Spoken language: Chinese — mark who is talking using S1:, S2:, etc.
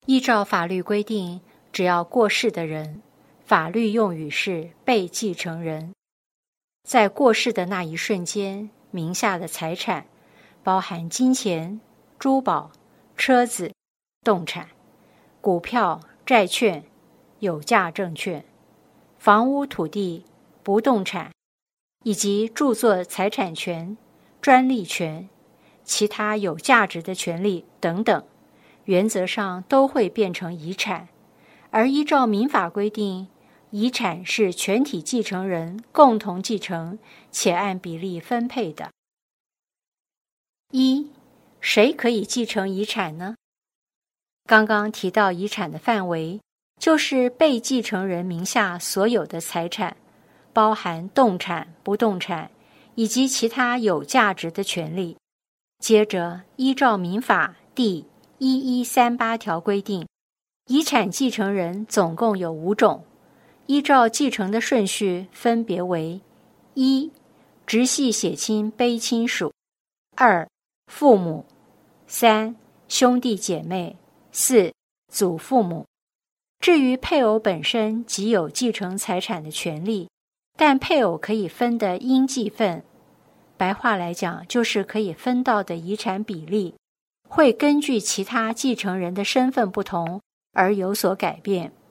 S1: 依照法律规定，只要过世的人，法律用语是被继承人。在过世的那一瞬间，名下的财产包含金钱、珠宝、车子、动产、股票、债券、有价证券、房屋、土地、不动产，以及著作财产权、专利权、其他有价值的权利等等，原则上都会变成遗产。而依照民法规定，遗产是全体继承人共同继承且按比例分配的。一，谁可以继承遗产呢？刚刚提到遗产的范围，就是被继承人名下所有的财产，包含动产、不动产以及其他有价值的权利。接着，依照民法第1138条规定，遗产继承人总共有5种，依照继承的顺序分别为：一、直系血亲卑亲属；二、父母；三、兄弟姐妹；四、祖父母。至于配偶本身即有继承财产的权利，但配偶可以分的应继份，白话来讲就是可以分到的遗产比例，会根据其他继承人的身份不同而有所改变。